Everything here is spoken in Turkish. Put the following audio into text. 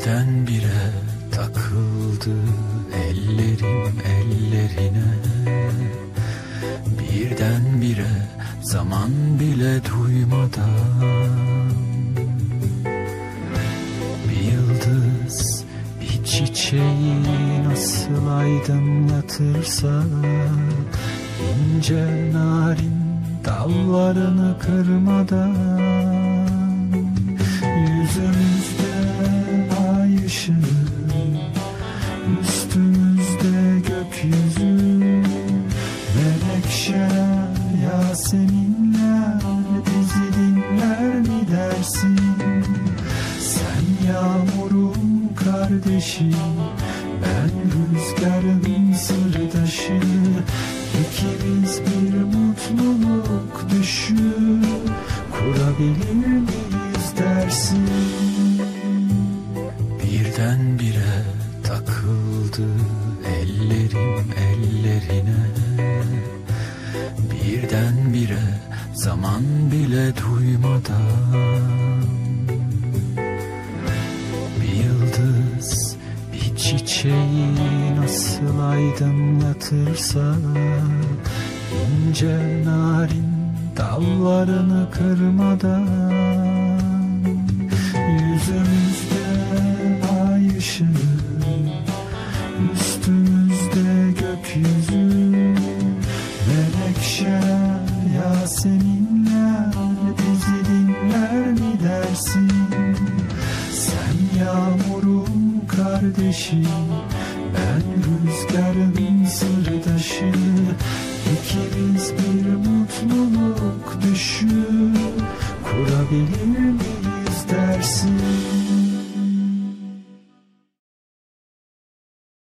Birdenbire takıldı ellerim ellerine. Birdenbire zaman bile duymadan. Bir yıldız bir çiçeği nasıl aydınlatırsa, ince narin dallarını kırmadan. Yüzümüzde ay ışığı, üstümüzde gökyüzü, menekşe yaseminler bizi dinler mi dersin? Sen yağmurun kardeşi, ben rüzgarın sırdaşı. İkimiz bir mutluluk düşü kurabilir miyiz dersin? Birdenbire takıldı ellerim ellerine. Birdenbire zaman bile duymadan. Bir yıldız bir çiçeği nasıl aydınlatırsa, ince narin dallarını kırmadan. Yüzümüzde ay ışığı, üstümüzde gökyüzü, menekşe yaseminler bizi dinler mi dersin? Sen yağmurun kardeşi, ben rüzgarın sırdaşı. İkimiz bir mutluluk düşü kurabilir miyiz dersin?